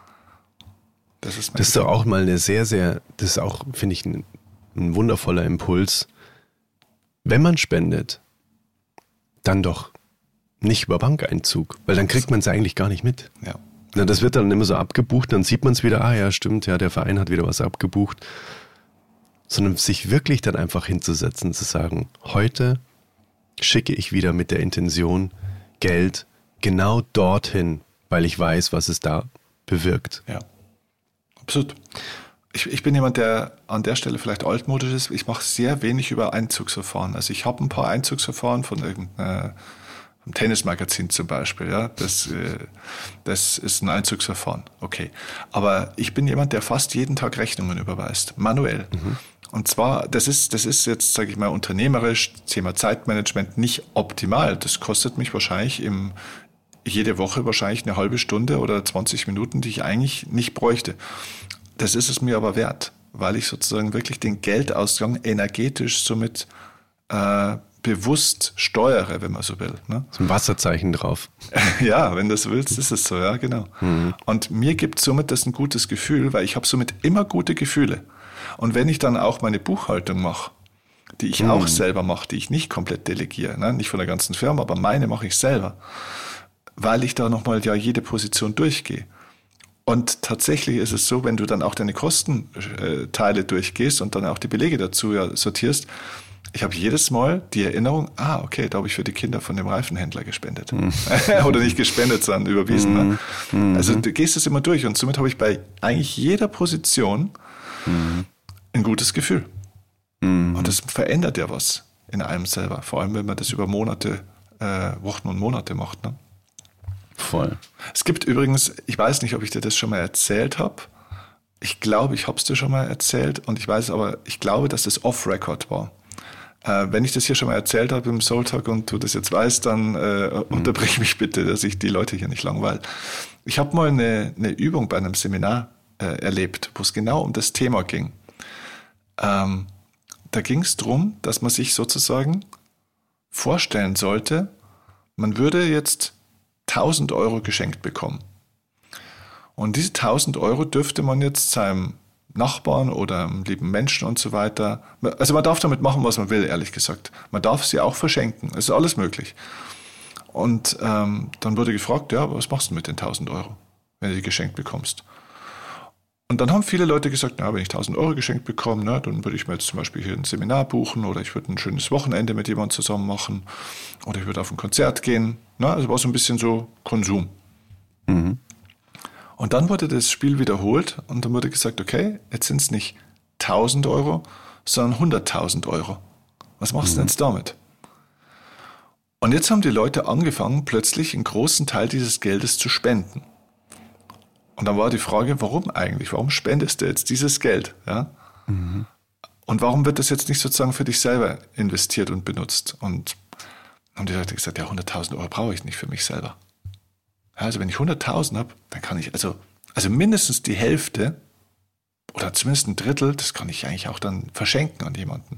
[SPEAKER 1] Das ist doch auch mal eine das ist auch, finde ich, ein wundervoller Impuls. Wenn man spendet, dann doch nicht über Bankeinzug, weil dann kriegt man es eigentlich gar nicht mit.
[SPEAKER 3] Ja.
[SPEAKER 1] Na, das wird dann immer so abgebucht, dann sieht man es wieder, ja stimmt, ja, der Verein hat wieder was abgebucht. Sondern sich wirklich dann einfach hinzusetzen, zu sagen, heute schicke ich wieder mit der Intention Geld genau dorthin, weil ich weiß, was es da bewirkt.
[SPEAKER 3] Ja, absolut. Ich bin jemand, der an der Stelle vielleicht altmodisch ist. Ich mache sehr wenig über Einzugsverfahren. Also ich habe ein paar Einzugsverfahren von irgendeinem Tennismagazin zum Beispiel. Ja, das ist ein Einzugsverfahren. Okay. Aber ich bin jemand, der fast jeden Tag Rechnungen überweist, manuell. Und zwar, das ist jetzt, sage ich mal, unternehmerisch, Thema Zeitmanagement nicht optimal. Das kostet mich wahrscheinlich jede Woche wahrscheinlich eine halbe Stunde oder 20 Minuten, die ich eigentlich nicht bräuchte. Das ist es mir aber wert, weil ich sozusagen wirklich den Geldausgang energetisch somit bewusst steuere, wenn man so will. Ne?
[SPEAKER 1] So ein Wasserzeichen drauf.
[SPEAKER 3] Ja, wenn du das willst, ist es so, ja, genau. Und mir gibt somit das ein gutes Gefühl, weil ich habe somit immer gute Gefühle. Und wenn ich dann auch meine Buchhaltung mache, die ich auch selber mache, die ich nicht komplett delegiere, ne? Nicht von der ganzen Firma, aber meine mache ich selber, weil ich da nochmal ja jede Position durchgehe. Und tatsächlich ist es so, wenn du dann auch deine Kostenteile durchgehst und dann auch die Belege dazu ja sortierst, ich habe jedes Mal die Erinnerung, okay, da habe ich für die Kinder von dem Reifenhändler gespendet. Oder nicht gespendet, sondern überwiesen. Ne? Also du gehst es immer durch und somit habe ich bei eigentlich jeder Position ein gutes Gefühl. Und das verändert ja was in einem selber. Vor allem, wenn man das über Monate, Wochen und Monate macht. Ne?
[SPEAKER 1] Voll.
[SPEAKER 3] Es gibt übrigens, ich weiß nicht, ob ich dir das schon mal erzählt habe. Ich glaube, ich habe es dir schon mal erzählt und ich glaube, dass das off-Record war. Wenn ich das hier schon mal erzählt habe im Soul Talk und du das jetzt weißt, dann unterbrich mich bitte, dass ich die Leute hier nicht langweile. Ich habe mal eine Übung bei einem Seminar erlebt, wo es genau um das Thema ging. Da ging es darum, dass man sich sozusagen vorstellen sollte, man würde jetzt 1.000 Euro geschenkt bekommen. Und diese 1.000 Euro dürfte man jetzt seinem Nachbarn oder einem lieben Menschen und so weiter, also man darf damit machen, was man will, ehrlich gesagt. Man darf sie auch verschenken, es ist alles möglich. Und dann wurde gefragt, ja, was machst du mit den 1.000 Euro, wenn du die geschenkt bekommst? Und dann haben viele Leute gesagt, na, wenn ich 1.000 Euro geschenkt bekomme, ne, dann würde ich mir jetzt zum Beispiel hier ein Seminar buchen oder ich würde ein schönes Wochenende mit jemandem zusammen machen oder ich würde auf ein Konzert gehen. Ne, also war so ein bisschen so Konsum. Und dann wurde das Spiel wiederholt und dann wurde gesagt, okay, jetzt sind es nicht 1.000 Euro, sondern 100.000 Euro. Was machst du denn jetzt damit? Und jetzt haben die Leute angefangen, plötzlich einen großen Teil dieses Geldes zu spenden. Und dann war die Frage, warum eigentlich? Warum spendest du jetzt dieses Geld? Ja? Und warum wird das jetzt nicht sozusagen für dich selber investiert und benutzt? Und dann haben die Leute gesagt, ja, 100.000 Euro brauche ich nicht für mich selber. Also wenn ich 100.000 habe, dann kann ich also mindestens die Hälfte oder zumindest ein Drittel, das kann ich eigentlich auch dann verschenken an jemanden.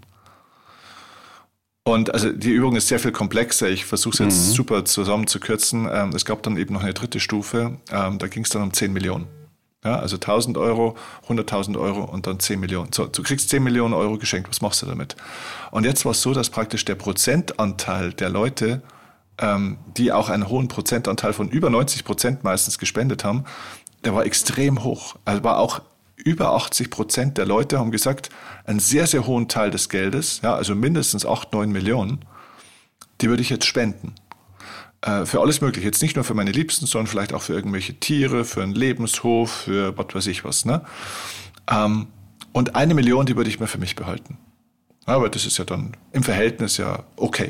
[SPEAKER 3] Und also die Übung ist sehr viel komplexer. Ich versuche es jetzt super zusammenzukürzen. Es gab dann eben noch eine dritte Stufe. Da ging es dann um 10 Millionen. Ja, also 1.000 Euro, 100.000 Euro und dann 10 Millionen. So, du kriegst 10 Millionen Euro geschenkt. Was machst du damit? Und jetzt war es so, dass praktisch der Prozentanteil der Leute, die auch einen hohen Prozentanteil von über 90% meistens gespendet haben, der war extrem hoch. Also war auch über 80% der Leute haben gesagt, einen sehr, sehr hohen Teil des Geldes, ja, also mindestens 8-9 Millionen, die würde ich jetzt spenden. Für alles Mögliche. Jetzt nicht nur für meine Liebsten, sondern vielleicht auch für irgendwelche Tiere, für einen Lebenshof, für was weiß ich was. Ne? Und 1 Million, die würde ich mir für mich behalten. Aber das ist ja dann im Verhältnis ja okay.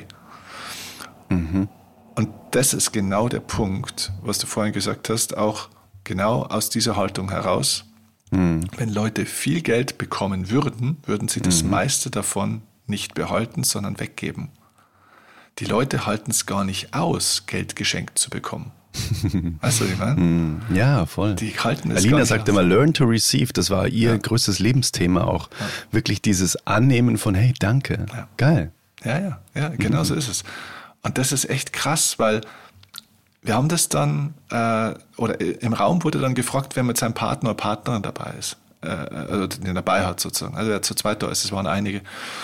[SPEAKER 3] Und das ist genau der Punkt, was du vorhin gesagt hast, auch genau aus dieser Haltung heraus. Wenn Leute viel Geld bekommen würden, würden sie das meiste davon nicht behalten, sondern weggeben. Die Leute halten es gar nicht aus, Geld geschenkt zu bekommen. Weißt du, was ich meine?
[SPEAKER 1] Ja, voll.
[SPEAKER 3] Die halten es
[SPEAKER 1] Alina
[SPEAKER 3] gar nicht
[SPEAKER 1] sagte
[SPEAKER 3] aus.
[SPEAKER 1] immer, learn to receive. Das war ihr größtes Lebensthema auch.
[SPEAKER 3] Ja.
[SPEAKER 1] Wirklich dieses Annehmen von, hey, danke.
[SPEAKER 3] Ja.
[SPEAKER 1] Geil.
[SPEAKER 3] Ja, genau so ist es. Und das ist echt krass, weil wir haben das dann, oder im Raum wurde dann gefragt, wer mit seinem Partner oder Partnerin dabei ist. Also den dabei hat sozusagen. Also wer zu zweit da ist, es waren einige.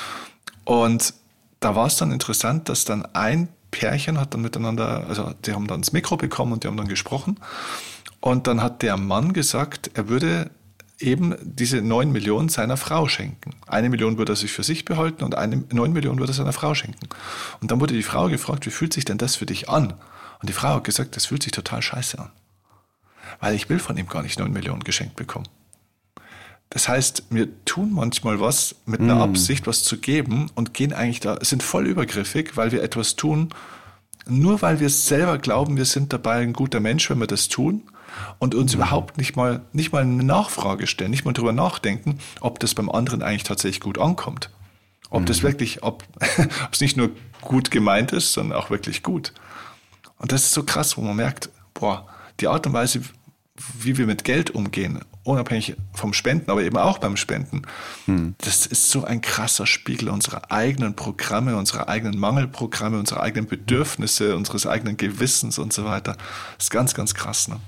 [SPEAKER 3] Und da war es dann interessant, dass dann ein Pärchen hat dann miteinander, also die haben dann das Mikro bekommen und die haben dann gesprochen. Und dann hat der Mann gesagt, er würde eben diese 9 Millionen seiner Frau schenken. 1 Million würde er sich für sich behalten und 9 Millionen würde er seiner Frau schenken. Und dann wurde die Frau gefragt, wie fühlt sich denn das für dich an? Und die Frau hat gesagt, das fühlt sich total scheiße an. Weil ich will von ihm gar nicht 9 Millionen geschenkt bekommen. Das heißt, wir tun manchmal was mit einer Absicht, was zu geben und gehen eigentlich da, sind voll übergriffig, weil wir etwas tun, nur weil wir selber glauben, wir sind dabei ein guter Mensch, wenn wir das tun und uns überhaupt nicht mal eine Nachfrage stellen, nicht mal drüber nachdenken, ob das beim anderen eigentlich tatsächlich gut ankommt. Ob das wirklich, ob es nicht nur gut gemeint ist, sondern auch wirklich gut. Und das ist so krass, wo man merkt, boah, die Art und Weise, wie wir mit Geld umgehen, unabhängig vom Spenden, aber eben auch beim Spenden, das ist so ein krasser Spiegel unserer eigenen Programme, unserer eigenen Mangelprogramme, unserer eigenen Bedürfnisse, unseres eigenen Gewissens und so weiter. Das ist ganz, ganz krass. Ne?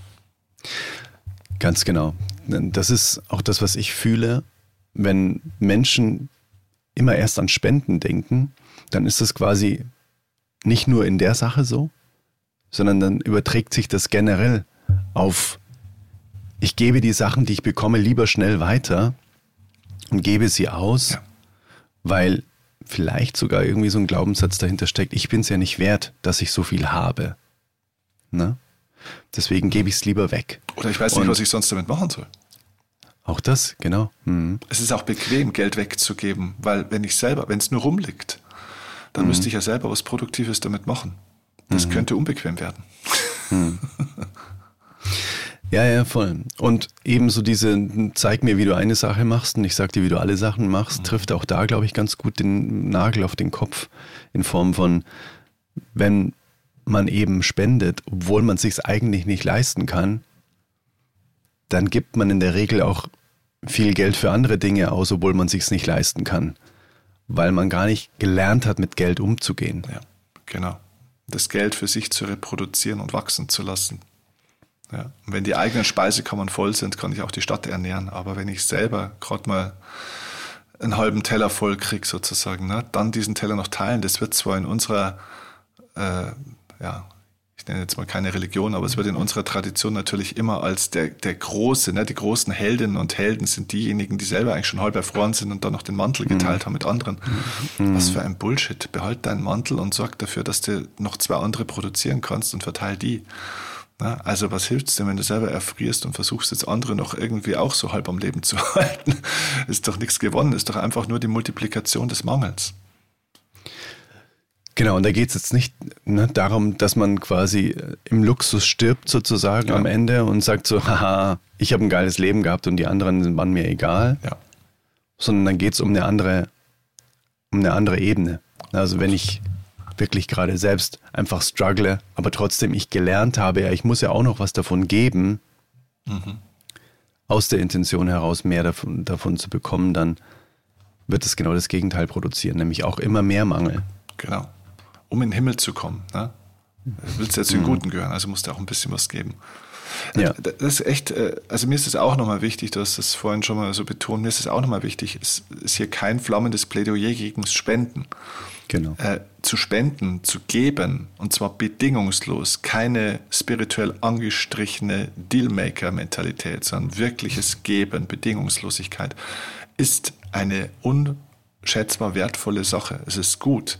[SPEAKER 1] Ganz genau. Das ist auch das, was ich fühle, wenn Menschen immer erst an Spenden denken, dann ist das quasi nicht nur in der Sache so, sondern dann überträgt sich das generell auf, ich gebe die Sachen, die ich bekomme, lieber schnell weiter und gebe sie aus, weil vielleicht sogar irgendwie so ein Glaubenssatz dahinter steckt, ich bin es ja nicht wert, dass ich so viel habe. Ne? Deswegen gebe ich es lieber weg.
[SPEAKER 3] Oder ich weiß nicht, was ich sonst damit machen soll.
[SPEAKER 1] Auch das, genau.
[SPEAKER 3] Es ist auch bequem, Geld wegzugeben, weil wenn es nur rumliegt, dann müsste ich ja selber was Produktives damit machen. Das könnte unbequem werden.
[SPEAKER 1] Ja, voll. Und ebenso zeig mir, wie du eine Sache machst und ich sag dir, wie du alle Sachen machst, trifft auch da, glaube ich, ganz gut den Nagel auf den Kopf in Form von, wenn man eben spendet, obwohl man es sich eigentlich nicht leisten kann, dann gibt man in der Regel auch viel Geld für andere Dinge aus, obwohl man es sich nicht leisten kann, weil man gar nicht gelernt hat, mit Geld umzugehen.
[SPEAKER 3] Ja, genau. Das Geld für sich zu reproduzieren und wachsen zu lassen. Ja. Und wenn die eigenen Speisekammern voll sind, kann ich auch die Stadt ernähren. Aber wenn ich selber gerade mal einen halben Teller voll kriege sozusagen, ne, dann diesen Teller noch teilen, das wird zwar in unserer, ich nenne jetzt mal keine Religion, aber es wird in unserer Tradition natürlich immer als der Große, ne, die großen Heldinnen und Helden sind diejenigen, die selber eigentlich schon halb erfroren sind und dann noch den Mantel geteilt haben mit anderen. Was für ein Bullshit. Behalt deinen Mantel und sorg dafür, dass du noch 2 andere produzieren kannst und verteil die. Na, also was hilft es denn, wenn du selber erfrierst und versuchst jetzt andere noch irgendwie auch so halb am Leben zu halten? Ist doch nichts gewonnen, ist doch einfach nur die Multiplikation des Mangels.
[SPEAKER 1] Genau, und da geht es jetzt nicht darum, dass man quasi im Luxus stirbt sozusagen am Ende und sagt so, haha, ich habe ein geiles Leben gehabt und die anderen waren mir egal, sondern dann geht es um eine andere Ebene. Also wenn ich wirklich gerade selbst einfach struggle, aber trotzdem ich gelernt habe, ja, ich muss ja auch noch was davon geben, aus der Intention heraus mehr davon zu bekommen, dann wird es genau das Gegenteil produzieren, nämlich auch immer mehr Mangel.
[SPEAKER 3] Genau. Um in den Himmel zu kommen. Ne? Du willst ja zu den Guten gehören, also musst du auch ein bisschen was geben. Ja. Das ist echt, also mir ist es auch nochmal wichtig, du hast das vorhin schon mal so betont, mir ist es auch nochmal wichtig, es ist hier kein flammendes Plädoyer gegen Spenden.
[SPEAKER 1] Genau.
[SPEAKER 3] Zu spenden, zu geben, und zwar bedingungslos, keine spirituell angestrichene Dealmaker-Mentalität, sondern wirkliches Geben, Bedingungslosigkeit, ist eine unschätzbar wertvolle Sache. Es ist gut.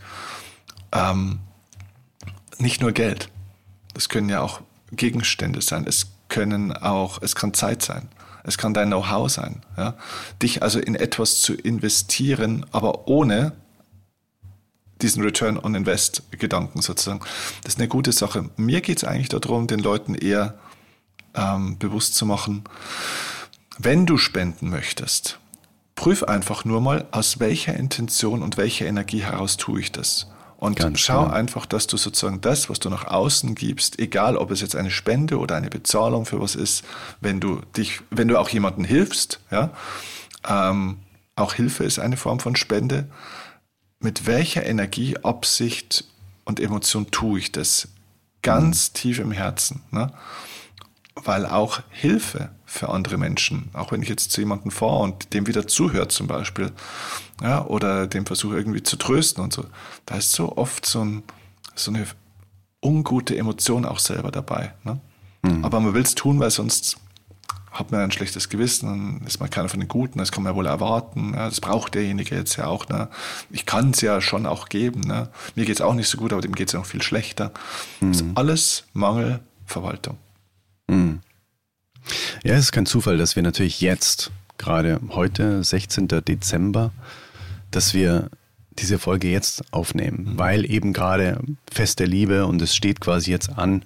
[SPEAKER 3] Nicht nur Geld. Das können ja auch Gegenstände sein. Es kann Zeit sein. Es kann dein Know-how sein. Ja? Dich also in etwas zu investieren, aber ohne diesen Return on Invest Gedanken sozusagen. Das ist eine gute Sache. Mir geht es eigentlich darum, den Leuten eher bewusst zu machen, wenn du spenden möchtest, prüf einfach nur mal, aus welcher Intention und welcher Energie heraus tue ich das. Und
[SPEAKER 1] Ganz
[SPEAKER 3] schau
[SPEAKER 1] klar.
[SPEAKER 3] einfach, dass du sozusagen das, was du nach außen gibst, egal ob es jetzt eine Spende oder eine Bezahlung für was ist, wenn du auch jemandem hilfst, ja, auch Hilfe ist eine Form von Spende, mit welcher Energie, Absicht und Emotion tue ich das? Ganz tief im Herzen, ne? Weil auch Hilfe für andere Menschen, auch wenn ich jetzt zu jemandem fahre und dem wieder zuhört zum Beispiel, ja, oder dem versuche irgendwie zu trösten und so, da ist so oft so eine ungute Emotion auch selber dabei. Ne? Aber man will es tun, weil sonst hat man ein schlechtes Gewissen, dann ist man keiner von den Guten, das kann man ja wohl erwarten, ja, das braucht derjenige jetzt ja auch. Ne? Ich kann es ja schon auch geben. Ne? Mir geht es auch nicht so gut, aber dem geht es ja noch viel schlechter. Das ist alles Mangelverwaltung.
[SPEAKER 1] Ja, es ist kein Zufall, dass wir natürlich jetzt, gerade heute, 16. Dezember, dass wir diese Folge jetzt aufnehmen, weil eben gerade Fest der Liebe und es steht quasi jetzt an,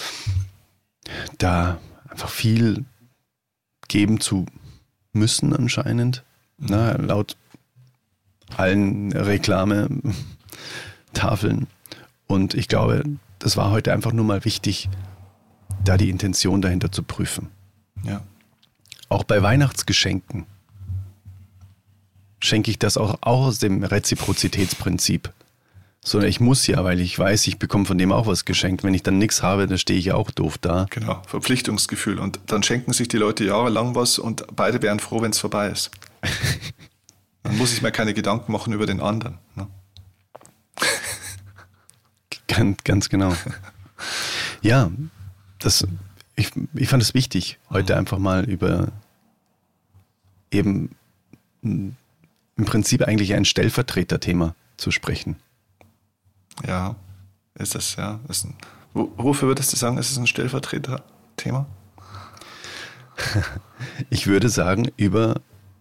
[SPEAKER 1] da einfach viel geben zu müssen anscheinend, laut allen Reklametafeln. Und ich glaube, das war heute einfach nur mal wichtig, da die Intention dahinter zu prüfen.
[SPEAKER 3] Ja.
[SPEAKER 1] Auch bei Weihnachtsgeschenken schenke ich das auch aus dem Reziprozitätsprinzip. Sondern ich muss ja, weil ich weiß, ich bekomme von dem auch was geschenkt. Wenn ich dann nichts habe, dann stehe ich ja auch doof da.
[SPEAKER 3] Genau, Verpflichtungsgefühl. Und dann schenken sich die Leute jahrelang was und beide wären froh, wenn es vorbei ist. Dann muss ich mir keine Gedanken machen über den anderen. Ne?
[SPEAKER 1] Ganz genau. Ja, ich fand es wichtig, heute einfach mal über eben im Prinzip eigentlich ein Stellvertreterthema zu sprechen.
[SPEAKER 3] Ja, ist es, ja. Wofür würdest du sagen, ist es ein Stellvertreter-Thema?
[SPEAKER 1] Ich würde sagen, über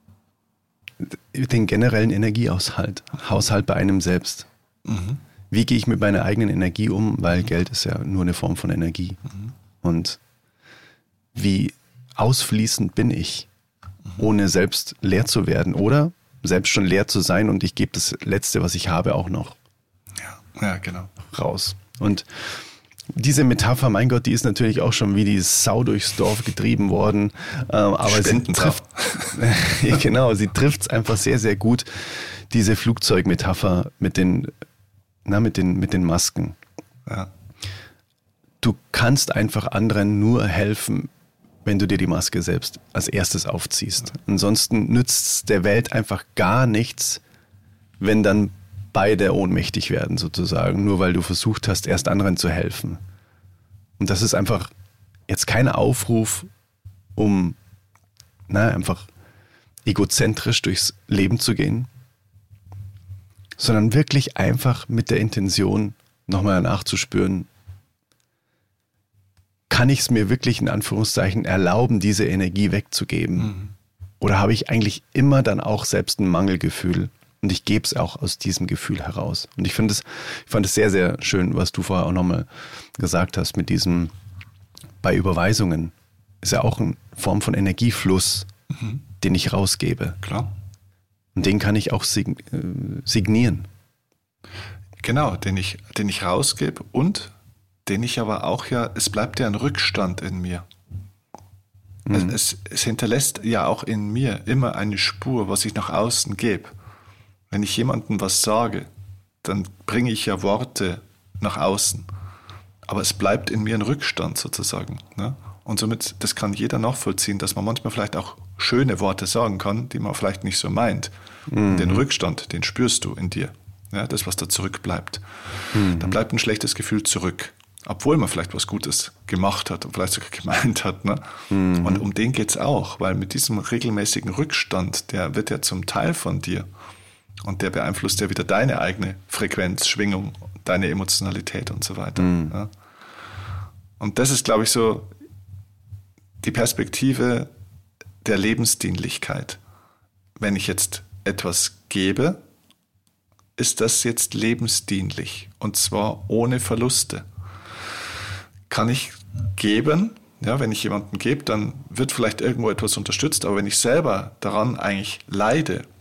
[SPEAKER 1] den generellen Energiehaushalt, Haushalt bei einem selbst. Wie gehe ich mit meiner eigenen Energie um, weil Geld ist ja nur eine Form von Energie. Und wie ausfließend bin ich, ohne selbst leer zu werden oder selbst schon leer zu sein und ich gebe das Letzte, was ich habe, auch noch
[SPEAKER 3] Ja, genau.
[SPEAKER 1] raus. Und diese Metapher, mein Gott, die ist natürlich auch schon wie die Sau durchs Dorf getrieben worden. Aber sie trifft, genau, sie trifft es einfach sehr, sehr gut, diese Flugzeugmetapher mit den Masken.
[SPEAKER 3] Ja.
[SPEAKER 1] Du kannst einfach anderen nur helfen, wenn du dir die Maske selbst als erstes aufziehst. Ansonsten nützt es der Welt einfach gar nichts, wenn dann beide ohnmächtig werden sozusagen, nur weil du versucht hast, erst anderen zu helfen. Und das ist einfach jetzt kein Aufruf, um einfach egozentrisch durchs Leben zu gehen, sondern wirklich einfach mit der Intention, nochmal nachzuspüren, kann ich es mir wirklich in Anführungszeichen erlauben, diese Energie wegzugeben? Oder habe ich eigentlich immer dann auch selbst ein Mangelgefühl? Und ich gebe es auch aus diesem Gefühl heraus. Und ich fand es sehr, sehr schön, was du vorher auch nochmal gesagt hast mit diesem, bei Überweisungen ist ja auch eine Form von Energiefluss, den ich rausgebe.
[SPEAKER 3] Klar.
[SPEAKER 1] Und den kann ich auch signieren.
[SPEAKER 3] Genau, den ich rausgebe und den ich aber auch es bleibt ja ein Rückstand in mir. Es hinterlässt ja auch in mir immer eine Spur, was ich nach außen gebe. Wenn ich jemandem was sage, dann bringe ich ja Worte nach außen. Aber es bleibt in mir ein Rückstand sozusagen. Ne? Und somit, das kann jeder nachvollziehen, dass man manchmal vielleicht auch schöne Worte sagen kann, die man vielleicht nicht so meint. Den Rückstand, den spürst du in dir. Ja, das, was da zurückbleibt. Da bleibt ein schlechtes Gefühl zurück. Obwohl man vielleicht was Gutes gemacht hat und vielleicht sogar gemeint hat. Ne? Und um den geht es auch, weil mit diesem regelmäßigen Rückstand, der wird ja zum Teil von dir. Und der beeinflusst ja wieder deine eigene Frequenz, Schwingung, deine Emotionalität und so weiter. Ja? Und das ist, glaube ich, so die Perspektive der Lebensdienlichkeit. Wenn ich jetzt etwas gebe, ist das jetzt lebensdienlich. Und zwar ohne Verluste. Kann ich geben, ja, wenn ich jemandem gebe, dann wird vielleicht irgendwo etwas unterstützt, aber wenn ich selber daran eigentlich leide,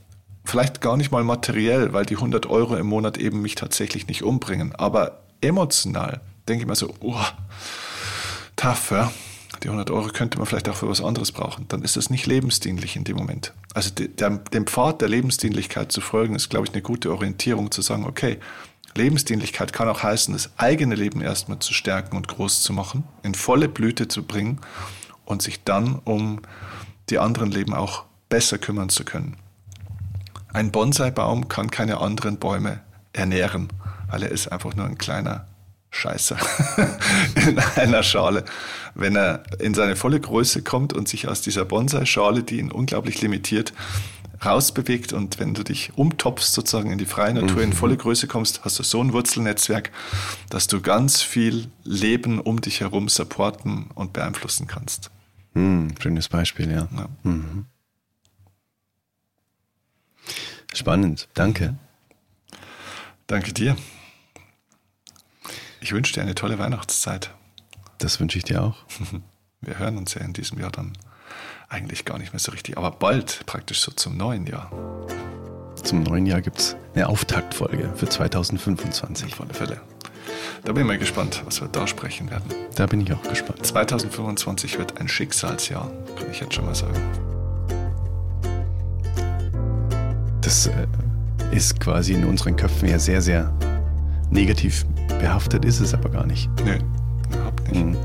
[SPEAKER 3] vielleicht gar nicht mal materiell, weil die 100 Euro im Monat eben mich tatsächlich nicht umbringen. Aber emotional denke ich mir so, tough, ja? Die 100 Euro könnte man vielleicht auch für was anderes brauchen. Dann ist das nicht lebensdienlich in dem Moment. Also dem Pfad der Lebensdienlichkeit zu folgen, ist, glaube ich, eine gute Orientierung, zu sagen, okay, Lebensdienlichkeit kann auch heißen, das eigene Leben erstmal zu stärken und groß zu machen, in volle Blüte zu bringen und sich dann um die anderen Leben auch besser kümmern zu können. Ein Bonsai-Baum kann keine anderen Bäume ernähren, weil er ist einfach nur ein kleiner Scheißer in einer Schale. Wenn er in seine volle Größe kommt und sich aus dieser Bonsai-Schale, die ihn unglaublich limitiert, rausbewegt, und wenn du dich umtopfst sozusagen in die freie Natur, in volle Größe kommst, hast du so ein Wurzelnetzwerk, dass du ganz viel Leben um dich herum supporten und beeinflussen kannst.
[SPEAKER 1] Schönes Beispiel, ja. Mhm. Spannend, danke.
[SPEAKER 3] Danke dir. Ich wünsche dir eine tolle Weihnachtszeit.
[SPEAKER 1] Das wünsche ich dir auch.
[SPEAKER 3] Wir hören uns ja in diesem Jahr dann eigentlich gar nicht mehr so richtig, aber bald, praktisch so zum neuen Jahr.
[SPEAKER 1] Zum neuen Jahr gibt es eine Auftaktfolge für 2025.
[SPEAKER 3] Auf alle Fälle. Da bin ich mal gespannt, was wir da sprechen werden.
[SPEAKER 1] Da bin ich auch gespannt.
[SPEAKER 3] 2025 wird ein Schicksalsjahr, kann ich jetzt schon mal sagen.
[SPEAKER 1] Das ist quasi in unseren Köpfen ja sehr, sehr negativ behaftet, ist es aber gar nicht.
[SPEAKER 3] Nö, überhaupt nicht.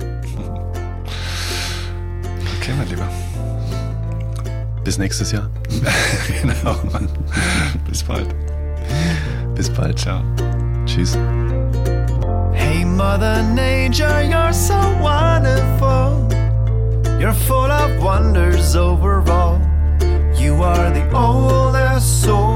[SPEAKER 3] Okay, mein Lieber.
[SPEAKER 1] Bis nächstes Jahr.
[SPEAKER 3] Genau. Bis bald.
[SPEAKER 1] Bis bald.
[SPEAKER 3] Ciao.
[SPEAKER 1] Tschüss.
[SPEAKER 2] Hey Mother Nature, you're so wonderful. You're full of wonders overall. You are the oldest soul